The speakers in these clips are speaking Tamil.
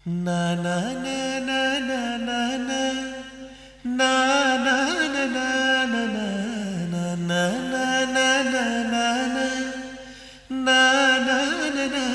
na na na na na na na na na na na na na na na na na na.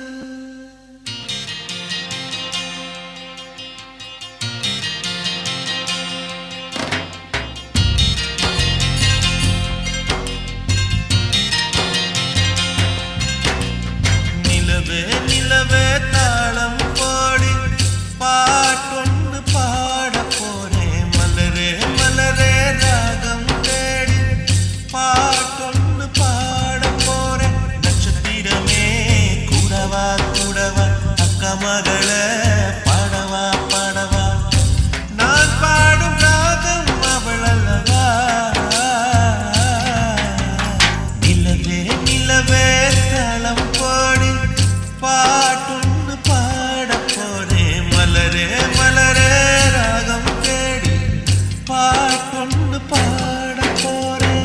நிலவே தாளம் போடி பாட்டொன்னு பாட போறேன். மலரே மலரே ராகம் தேடி பாட்டொன்னு பாட போறேன். நட்சத்திரமே கூடவா கூடவா அக்கா மகளே பாடவா பாடவா. நான் பாடும் ராகம் அவள் அல்லவா. நிலவே நிலவே தாளம் போடி பாட்டொன்னு பாட போறேன். மலரே மலரே ராகம் தேடி பாட்டொன்னு பாட போறேன்.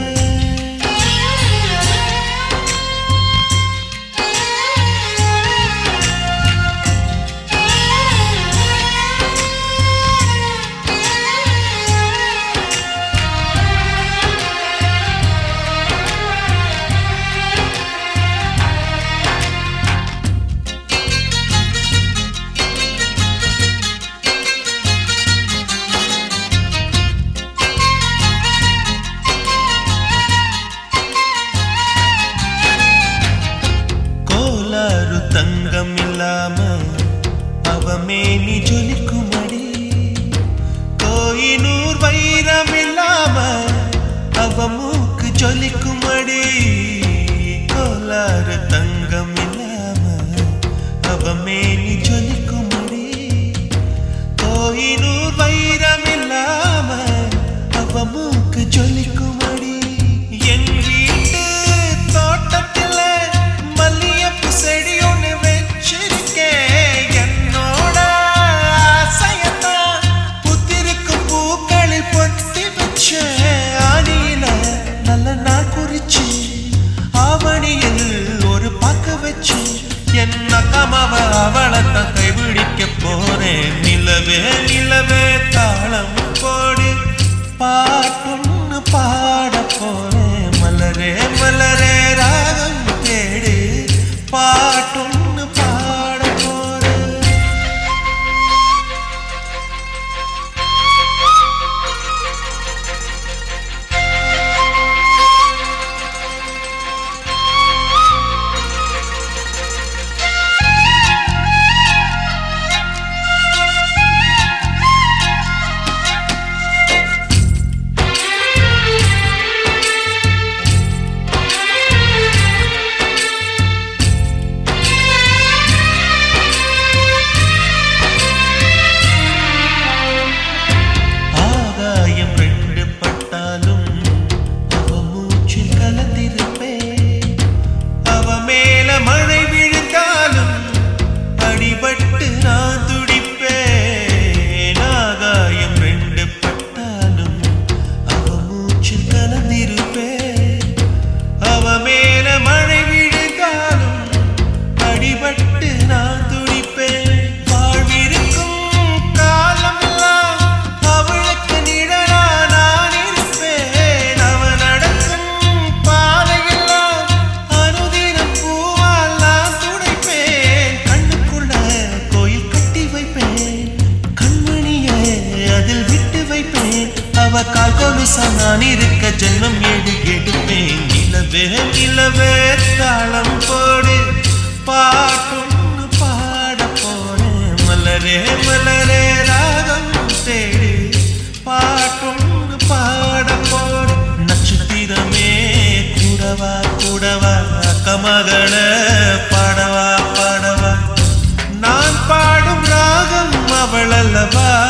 தங்கம் இல்லாம அவமேனி ஜொலிக்குமடி. கோயினூர் வைரம் இல்லாம அவ மூக்கு ஜொலிக்குமடி. கோலாறு தங்கம் இல்லாம அவமேனி ஜொலிக்குமடி. கோயினூர் வைரம் இல்லாம அவ மூக்கு ஜொலிக்குமடி. என் வீட்டு தோட்டத்தில் மல்லியப்பு செடி அவளைத்தான் கைபிடிக்க போறேன். நிலவே நிலவே தாளம் போடி பாட்டொன்னு பாட போறேன். மலரே மலரே ராகம் தேடி பாட்டொன்னு பாட போறேன். மழை விழுந்தாலும் அடிபட்டு நான் துடிப்பேன். ஆகாயம் ரெண்டு பட்டாலும் அவ மூச்சில் கலந்திருப்பேன். அவ மேல மழை விழுந்தாலும் அடிபட்டு நான் துடிப்பேன். வாழ்விருக்கும் காலம் எல்லாம் அவளுக்கு நிழலா நான் இருப்பேன். அவ நடக்கும் பாதையெல்லாம் அனுதினம் அவ கால் கொலுசா நான் இருக்க ஜென்மம் எடுப்பேன். நிலவே நிலவே தாளம் போடு பாட்டொன்னு பாட போறேன். மலரே மலரே ராகம் தேடி பாட்டொன்னு பாட போறேன். நட்சத்திரமே கூடவா கூடவா அக்கா மகளே பாடவா பாடவா. நான் பாடும் ராகம் அவள் அல்லவா.